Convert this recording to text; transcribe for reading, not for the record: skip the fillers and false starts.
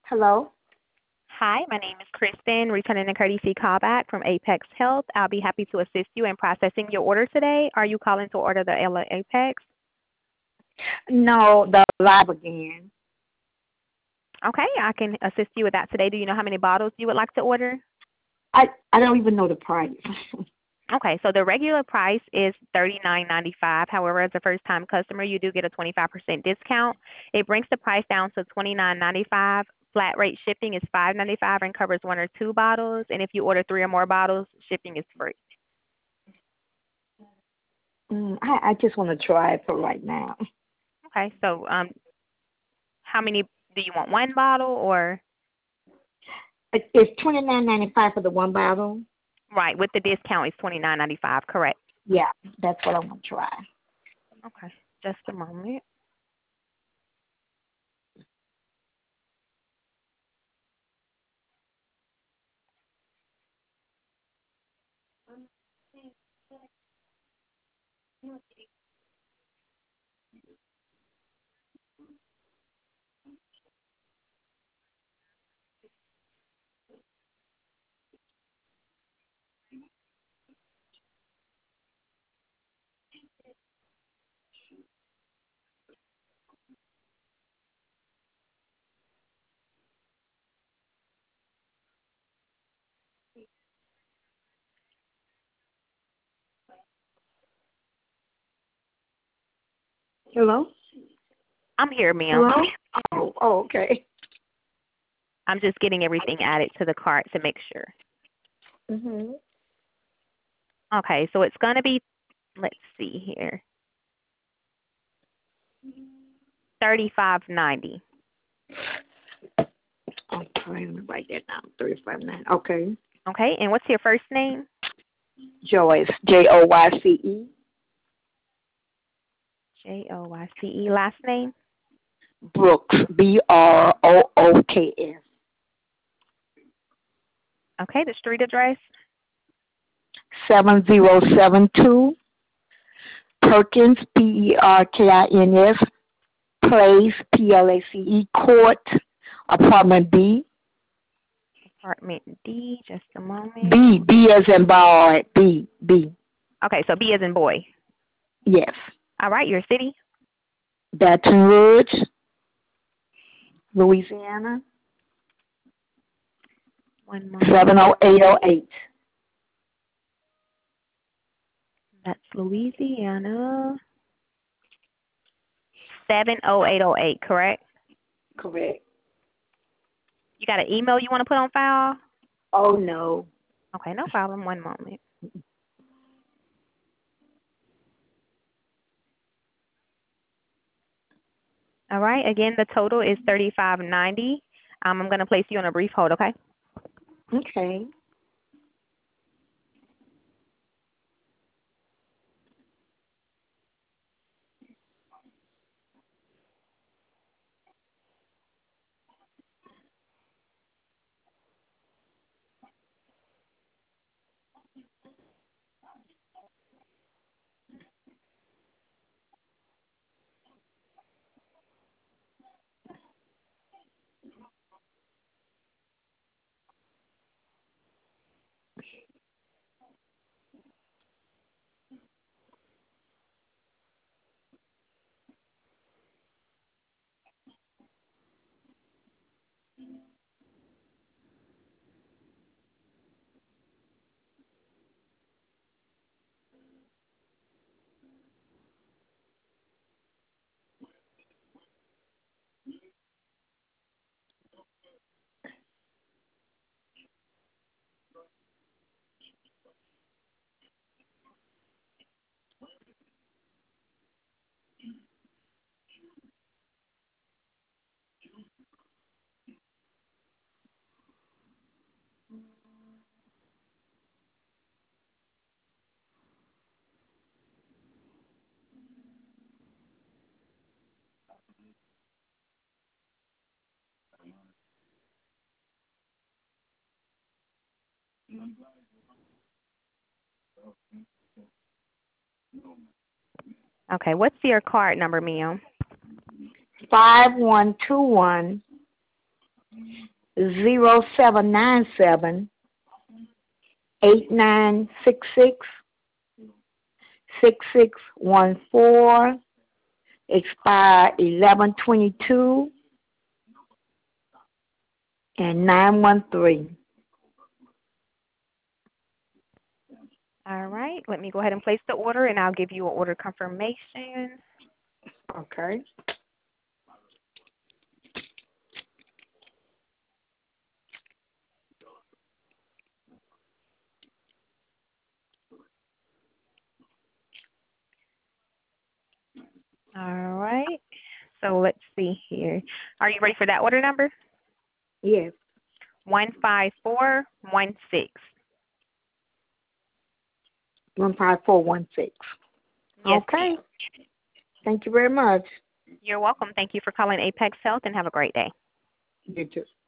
Hello? Hi, my name is Kristen, returning a courtesy callback from Apex Health. I'll be happy to assist you in processing your order today. Are you calling to order the Ella Apex? No, the live again. Okay, I can assist you with that today. Do you know how many bottles you would like to order? I don't even know the price. Okay, so the regular price is $39.95. However, as a first-time customer, you do get a 25% discount. It brings the price down to $29.95. Flat rate shipping is $5.95 and covers one or two bottles. And if you order three or more bottles, shipping is free. I just want to try it for right now. Okay, so how many do you want? One bottle or? It's $29.95 for the one bottle. Right, with the discount it's $29.95, correct? Yeah, that's what I want to try. Okay, just a moment. Hello? I'm here, ma'am. Hello? Okay. I'm just getting everything added to the cart to make sure. Mhm. Okay, so it's going to be, let's see here, $35.90. Okay, let me write that down. 359. Okay. Okay, and what's your first name? Joyce. Joyce. Joyce. Last name? Brooks. Brooks. Okay, the street address? 7072 Perkins, Perkins, Place, Place, Court, Apartment B. Apartment D, just a moment. B as in boy, B. Okay, so B as in boy. Yes. All right, your city? Baton Rouge, Louisiana, One moment. 70808. That's Louisiana. 70808, correct? Correct. You got an email you want to put on file? Oh, no. Okay, no problem. One moment. All right, again, the total is $35.90. I'm going to place you on a brief hold, okay? Okay. Okay, what's your card number, ma'am? 5121 0797 8966 6614, expire 11/22 and 913. All right. Let me go ahead and place the order, and I'll give you an order confirmation. Okay. All right. So let's see here. Are you ready for that order number? Yes. 15416. 15416. Yes, Okay. ma'am. Thank you very much. You're welcome. Thank you for calling Apex Health, and have a great day. You too.